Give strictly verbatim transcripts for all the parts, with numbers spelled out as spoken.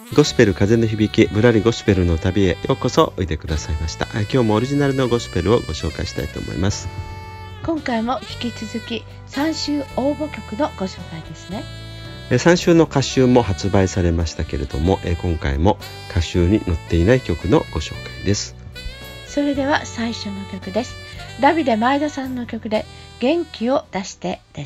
ゴスペル風の響きぶらりゴスペルの旅へようこそおいでくださいました。今日もオリジナルのゴスペルをご紹介したいと思います。 今回も引き続きさん週応募曲のご紹介ですね。 さん週の歌集も発売されましたけれども、今回も歌集に載っていない曲のご紹介です。 それでは最初の曲です。ダビデ前田さんの曲で元気を出してです。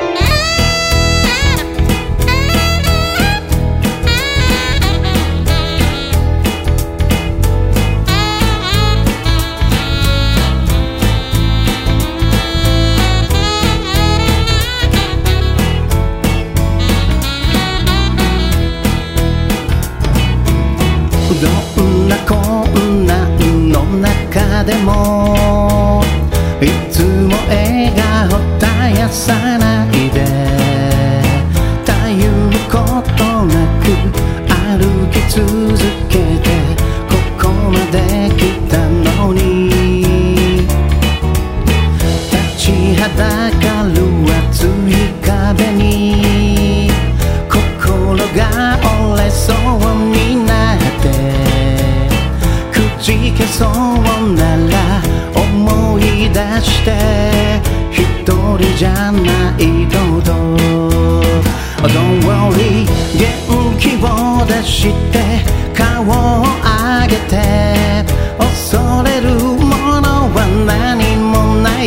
どんな困難の中でもいつも笑顔絶やさないで、たゆむことなく歩き続けてここまで来たのに、立ちはだかる熱い壁に心が折れそうになってくじけそうなら思い出して一人じゃないこと Don't worry 元気を出して顔を上げて恐れるものは何もない、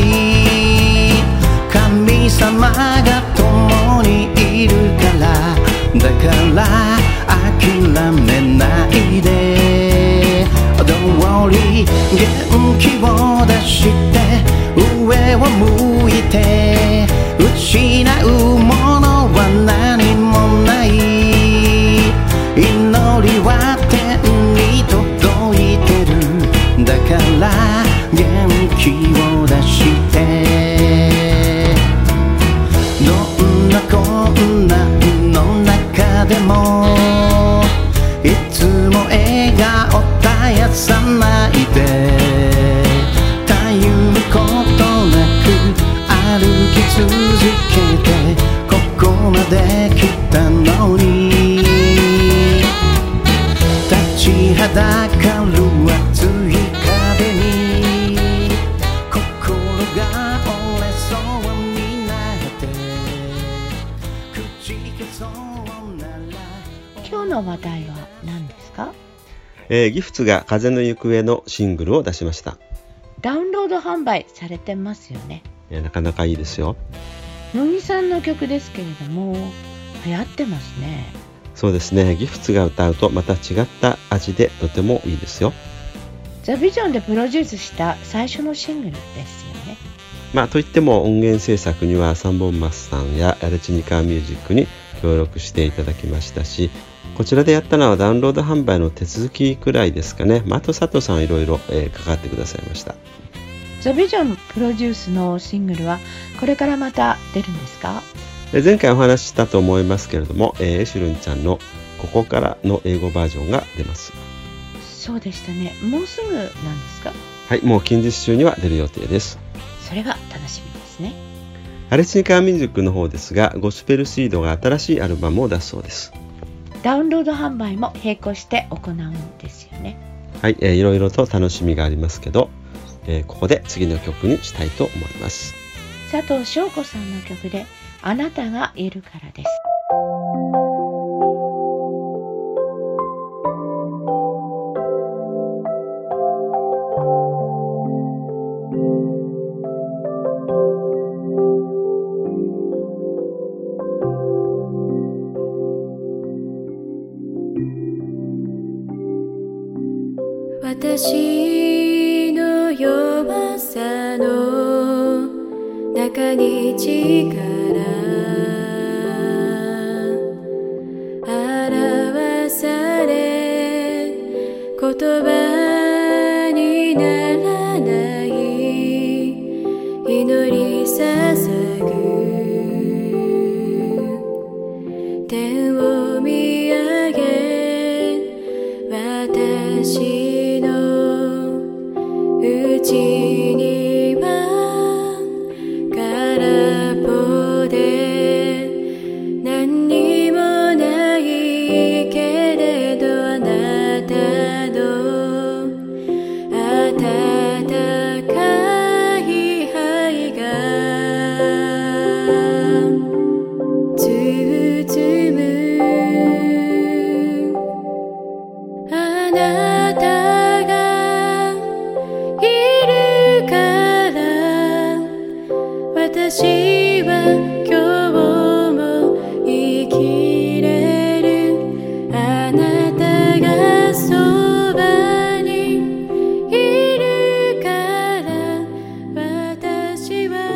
神様が共にいるからだから諦めないで Don't worry 元気を出して上を向いて失うものは何もない、祈りは天に届いてるだから元気を出してどんな困難の中でもいつも笑顔絶やさないで、たゆむことなく歩き続けてここまで来たのに、立ちはだかる熱い壁に心が折れそうになってくじけそうなら。 今日の話題は何ですか？ えー、ギフツが風の行方のシングルを出しました。 ダウンロード販売されてますよね。 えー、なかなかいいですよ。 乃木さんの曲ですけれども流行ってますね。 そうですね、ギフツが歌うとまた違った味でとてもいいですよ。 ザ・ビジョンでプロデュースした最初のシングルですよね。 まあといっても音源制作にはサンボンマスさんやアルチニカミュージックに協力していただきましたし、こちらでやったのはダウンロード販売の手続きくらいですかね。まあ、あと佐藤さんいろいろ、えー、関わってくださいました。 ザ・ビジョンプロデュースのシングルはこれからまた出るんですか？ え前回お話ししたと思いますけれども、えー、エシュルンちゃんのここからの英語バージョンが出ます。 そうでしたね。もうすぐなんですか？ はい、もう近日中には出る予定です。 それは楽しみですね。 アルチニカミュージックの方ですが、ゴスペルシードが新しいアルバムを出すそうです。 ダウンロード販売も並行して行うんですよね。 はい、えー、いろいろと楽しみがありますけど、えー、ここで次の曲にしたいと思います。 佐藤翔子さんの曲であなたがいるからです。 私の弱さの中に力表され言葉にならない祈り捧ぐ天を見上げ私うちには空っぽで何にもないけれなたがいるから私は今日も生きれる。あなたがそばにいるから私は。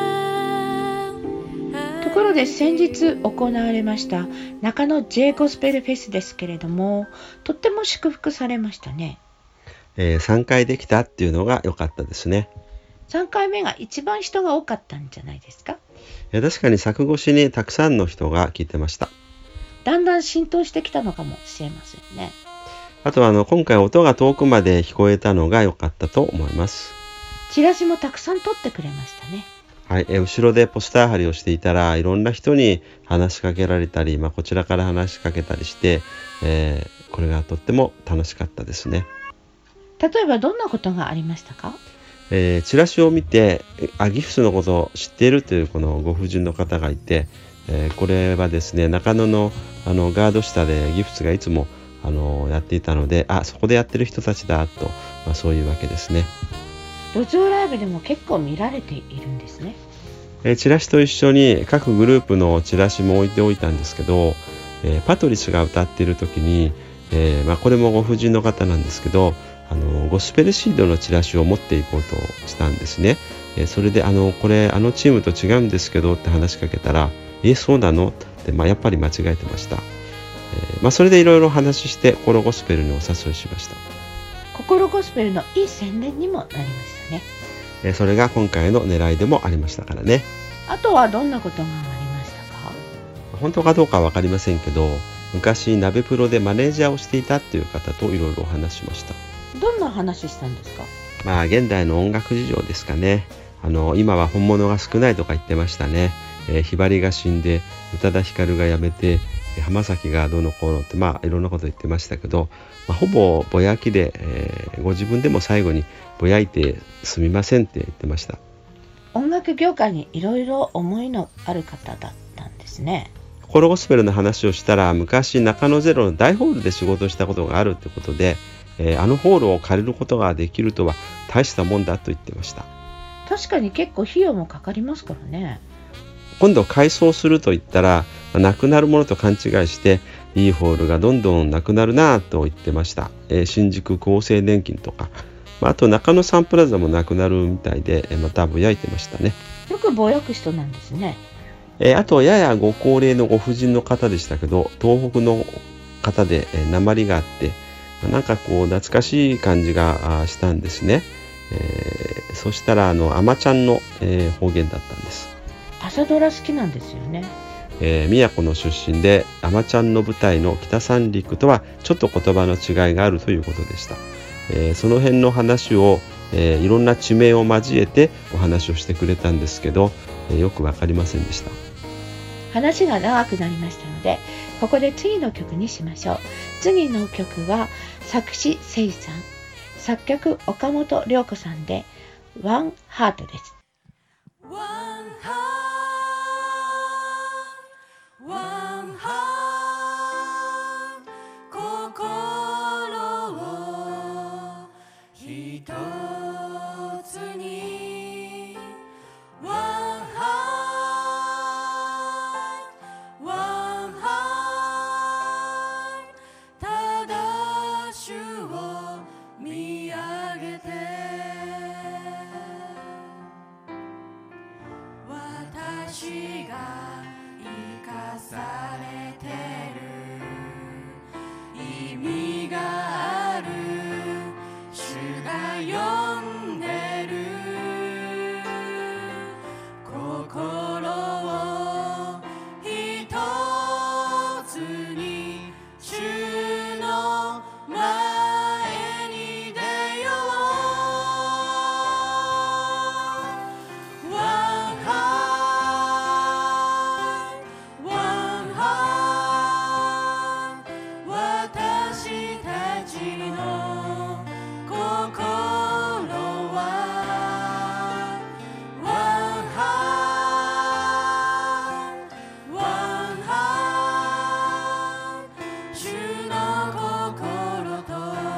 ところで先日行われました中野 J ゴスペルフェスですけれども、とっても祝福されましたね。 えーさんかいできたっていうのが良かったですね。 さんかいめが一番人が多かったんじゃないですか。 えー確かに柵越しにたくさんの人が聞いてました。 だんだん浸透してきたのかもしれませんね。 あとはあの今回音が遠くまで聞こえたのが良かったと思います。 チラシもたくさん撮ってくれましたね。 はい、えー後ろでポスター貼りをしていたらいろんな人に話しかけられたり、まあ、こちらから話しかけたりして、えーこれがとっても楽しかったですね。 例えばどんなことがありましたか？ えーチラシを見てえあギフスのことを知っているというこのご婦人の方がいて、えーこれはですね中野のあのガード下でギフスがいつもあのやっていたので、あそこでやってる人たちだと、まあ、そういうわけですね。 路上ライブでも結構見られているんですね。 えーチラシと一緒に各グループのチラシも置いておいたんですけど、えーパトリスが歌っている時に、えーまあ、これもご婦人の方なんですけど、あのゴスペルシードのチラシを持っていこうとしたんですね。えーそれであのこれあのチームと違うんですけどって話しかけたら、えそうなのって、まあ、やっぱり間違えてました。えーまあ、それでいろいろ話して心ゴスペルにお誘いしました。 心ゴスペルのいい宣伝にもなりましたね。 えーそれが今回の狙いでもありましたからね。 あとはどんなことがありましたか？ 本当かどうかは分かりませんけど、昔ナベプロでマネージャーをしていたっていう方といろいろお話ししました。 どんな話したんですか？ まあ現代の音楽事情ですかね。あの今は本物が少ないとか言ってましたね。えー、ひばりが死んで宇多田ヒカルが辞めて浜崎がどうのこうのって、まあいろんなこと言ってましたけど、まあ、ほぼぼやきで、えーご自分でも最後にぼやいてすみませんって言ってました。 音楽業界にいろいろ思いのある方だったんですね。 心ゴスペルの話をしたら、昔中野ゼロの大ホールで仕事したことがあるってことで、えーあのホールを借りることができるとは大したもんだと言ってました。 確かに結構費用もかかりますからね。 今度改装すると言ったら、なくなるものと勘違いしていいホールがどんどんなくなるなと言ってました。えー新宿厚生年金とか、まあ、あと中野サンプラザもなくなるみたいで、えーまたぼやいてましたね。 よくぼやく人なんですね。 えーあとややご高齢のご婦人の方でしたけど、東北の方で、えー、訛りがあって、まあなんかこう懐かしい感じがあしたんですね。えーそしたらあのあまちゃんの、えー方言だったんです。 朝ドラ好きなんですよね。 えー宮古の出身で、あまちゃんの舞台の北三陸とはちょっと言葉の違いがあるということでした。えーその辺の話を、えーいろんな地名を交えてお話をしてくれたんですけど、えーよくわかりませんでした。 話が長くなりましたので、ここで次の曲にしましょう。次の曲は作詞せいさん、作曲岡本涼子さんでワンハートです。 One heart, one heart 心を一つに One heart, one heart ただ主を見上げて私が生かされてる意味がある主が呼んでる心を一つに主の前に出よう One heart, one heart 私たちの心は One heart, one heart 主の心と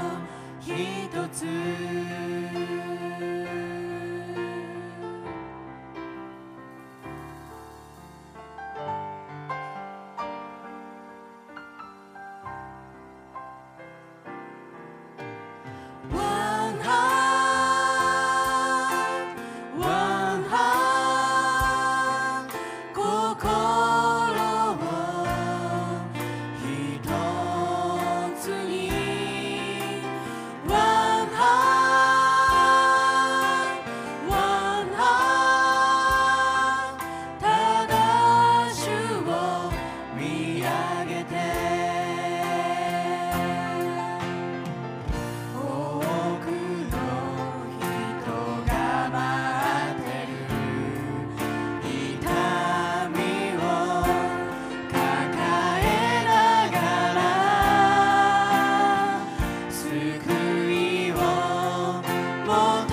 救いを求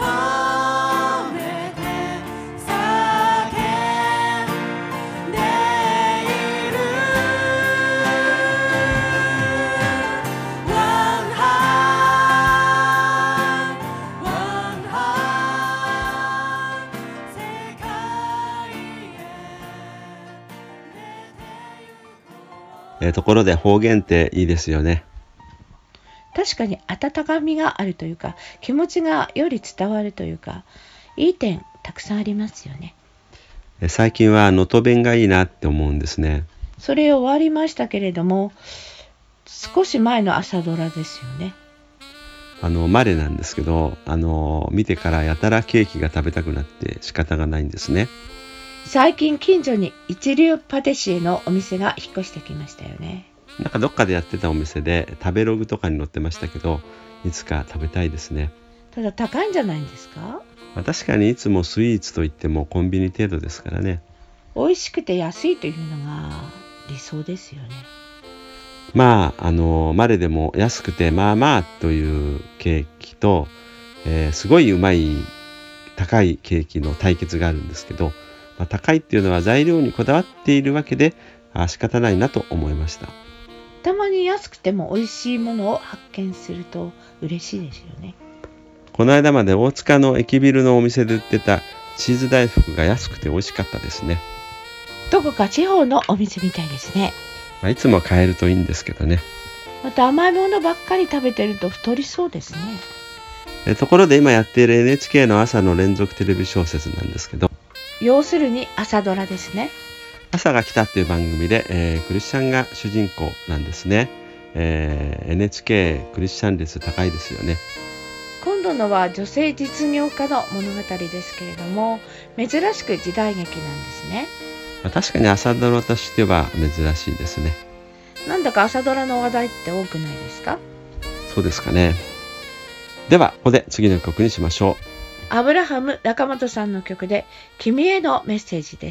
めて叫んでいる One heart, one heart 世界へえーところで方言っていいですよね。 確かに温かみがあるというか、気持ちがより伝わるというか、いい点たくさんありますよね。 えー最近は能登弁がいいなって思うんですね。 それ終わりましたけれども、少し前の朝ドラですよね。 あのマレなんですけど、あの見てからやたらケーキが食べたくなって仕方がないんですね。 最近近所に一流パティシエのお店が引っ越してきましたよね。 なんかどっかでやってたお店で食べログとかに載ってましたけど、いつか食べたいですね。 ただ高いんじゃないんですか？ まあ、確かにいつもスイーツといってもコンビニ程度ですからね。 美味しくて安いというのが理想ですよね。 まああのマレでも安くてまあまあというケーキと、えーすごいうまい高いケーキの対決があるんですけど、まあ、高いっていうのは材料にこだわっているわけで、あ仕方ないなと思いました。 たまに安くても美味しいものを発見すると嬉しいですよね。 この間まで大塚の駅ビルのお店で売ってたチーズ大福が安くて美味しかったですね。 どこか地方のお店みたいですね。 まあ、いつも買えるといいんですけどね。 また甘いものばっかり食べてると太りそうですね。 えところで今やっている エヌエイチケー の朝の連続テレビ小説なんですけど、 要するに朝ドラですね。 朝が来たっていう番組で、えークリスチャンが主人公なんですね。えー エヌエイチケー クリスチャン率高いですよね。 今度のは女性実業家の物語ですけれども、珍しく時代劇なんですね。 まあ、確かに朝ドラとしては珍しいですね。 なんだか朝ドラの話題って多くないですか？ そうですかね。ではここで次の曲にしましょう。 アブラハム中本さんの曲で君へのメッセージです。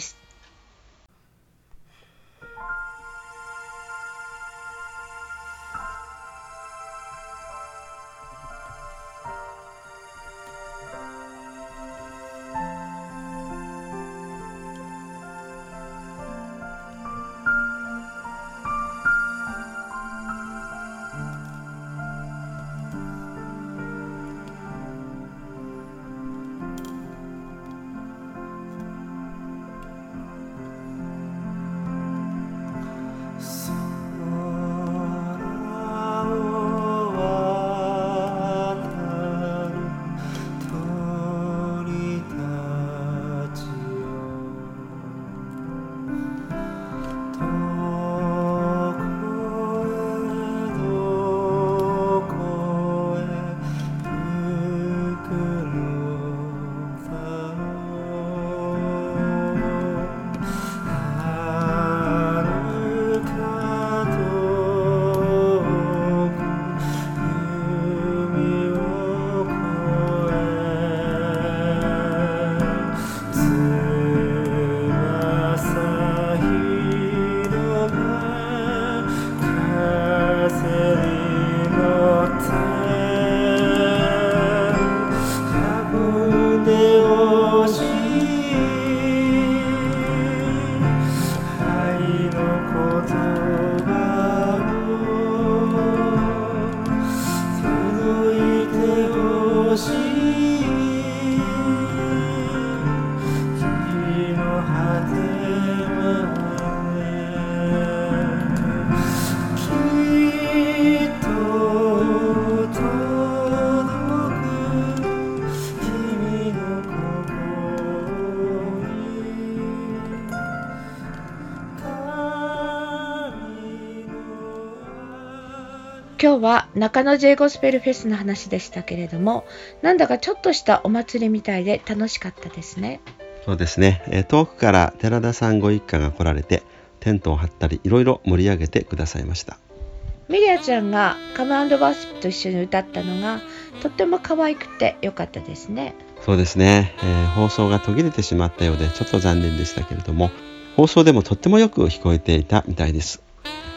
今日は中野 J ゴスペルフェスの話でしたけれども、なんだかちょっとしたお祭りみたいで楽しかったですね。 そうですね、えー遠くから寺田さんご一家が来られてテントを張ったりいろいろ盛り上げてくださいました。 ミリアちゃんがカム&ワスプと一緒に歌ったのがとっても可愛くて良かったですね。 そうですね、えー放送が途切れてしまったようでちょっと残念でしたけれども、放送でもとってもよく聞こえていたみたいです。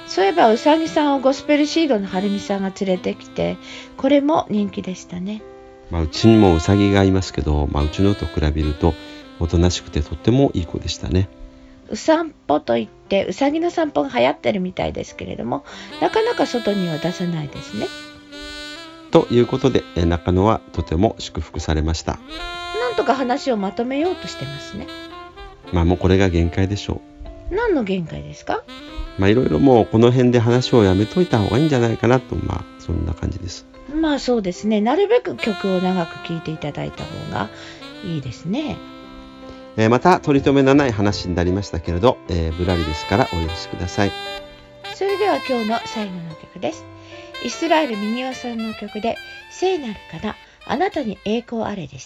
そういえばうさぎさんをゴスペルシードのはるみさんが連れてきて、これも人気でしたね。 まあ、うちにもうさぎがいますけど、まあ、うちのと比べるとおとなしくてとってもいい子でしたね。 う散歩といってうさぎの散歩が流行ってるみたいですけれども、なかなか外には出さないですね。 ということで、え中野はとても祝福されました。 なんとか話をまとめようとしてますね。 まあもうこれが限界でしょう。何の限界ですか？ まあいろいろもうこの辺で話をやめといた方がいいんじゃないかなと、まあそんな感じです。 まあそうですね。なるべく曲を長く聴いていただいた方がいいですね。 えー、また取り留めのない話になりましたけれど、えー、ぶらりですからお許しください。 それでは今日の最後の曲です。イスラエルミニワさんの曲で聖なるかな、あなたに栄光あれです。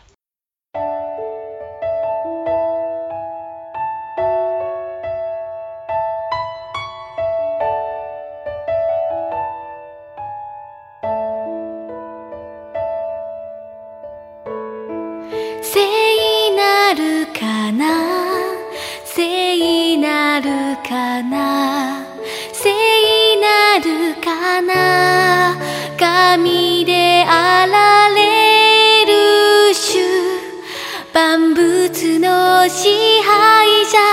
聖なるかな、聖なるかな、聖なるかな、神であられる主、万物の支配者、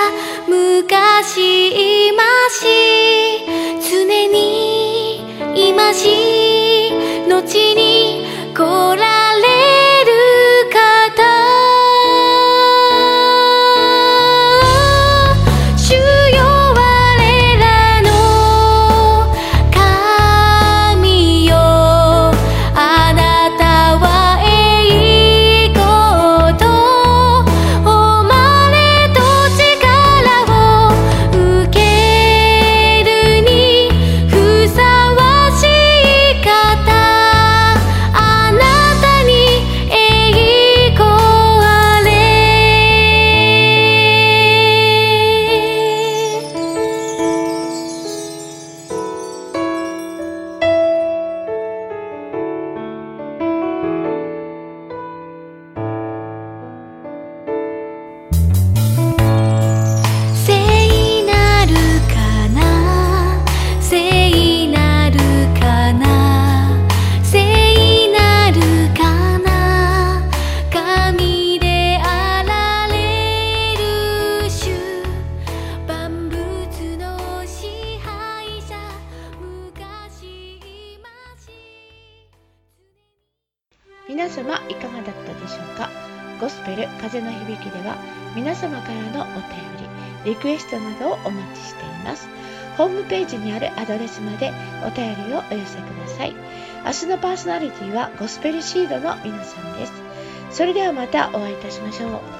昔今し常に今し後に来られる方、主よ我らの神よ、あなたは栄光と誉れと力を受けるにふさわしい方、あなたに栄光あれ。聖なるかな、聖なるかな、聖なるかな、神であられる主、万物の支配者、昔今し。 皆様いかがだったでしょうか。ゴスペル風の響きでは皆様からのお便り、リクエストなどをお待ちしています。ホームページにあるアドレスまでお便りをお寄せください。明日のパーソナリティはゴスペルシードの皆さんです。それではまたお会いいたしましょう。